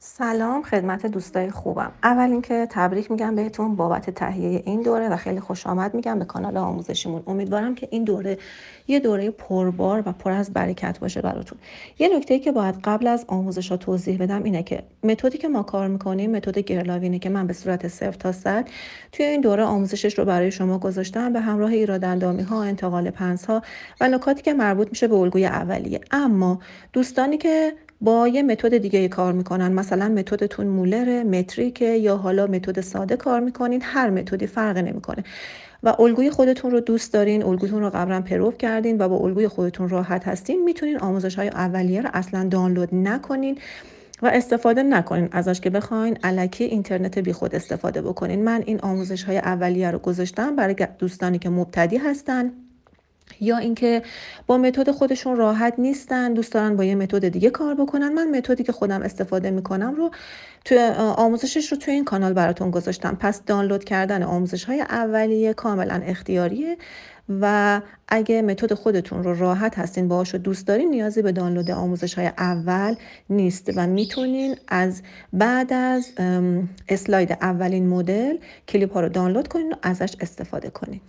سلام خدمت دوستای خوبم. اول اینکه تبریک میگم بهتون بابت تهیه این دوره و خیلی خوش آمد میگم به کانال آموزشیمون. امیدوارم که این دوره یه دوره پربار و پر از برکت باشه براتون. یه نکته‌ای که باید قبل از آموزش‌ها توضیح بدم اینه که متدی که ما کار می‌کنیم متد گرلاوینه که من به صورت 0 تا 100 توی این دوره آموزشش رو برای شما گذاشتم به همراه ایراداندامی‌ها، انتقال پنس‌ها و نکاتی که مربوط میشه به الگوی اولیه. اما دوستانی که با یه متد دیگه کار میکنن، مثلا متدتون مولر، متریکه یا حالا متد ساده کار میکنین، هر متدی فرق نمیکنه و الگوی خودتون رو دوست دارین، الگوتون رو قبلا پروو کردین و با الگوی خودتون راحت هستین، میتونین آموزش‌های اولیه رو اصلا دانلود نکنین و استفاده نکنین ازش که بخواین الکی اینترنت بیخود استفاده بکنین. من این آموزش‌های اولیه رو گذاشتم برای دوستانی که مبتدی هستن یا اینکه با متد خودشون راحت نیستن، دوست دارن با یه متد دیگه کار بکنن. من متدی که خودم استفاده میکنم رو تو آموزشش رو توی این کانال براتون گذاشتم. پس دانلود کردن آموزش‌های اولیه کاملا اختیاریه و اگه متد خودتون رو راحت هستین باهاش و دوست دارین نیازی به دانلود آموزش‌های اول نیست و میتونین از بعد از اسلاید اولین مدل کلیپ ها رو دانلود کنین و ازش استفاده کنین.